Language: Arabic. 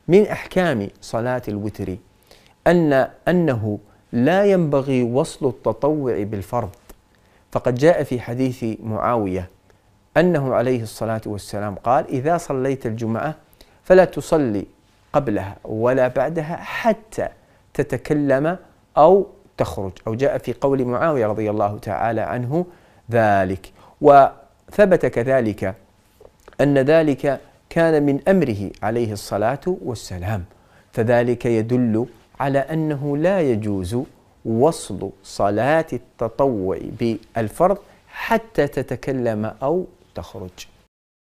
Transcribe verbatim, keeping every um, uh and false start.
من أحكام صلاة الوتر أن أنه لا ينبغي وصل التطوع بالفرض، فقد جاء في حديث معاوية أنه عليه الصلاة والسلام قال: إذا صليت الجمعة فلا تصلي قبلها ولا بعدها حتى تتكلم أو تخرج، أو جاء في قول معاوية رضي الله تعالى عنه ذلك. وثبت كذلك أن ذلك كان من أمره عليه الصلاة والسلام، فذلك يدل على أنه لا يجوز وصل صلاة التطوع بالفرض حتى تتكلم أو تخرج.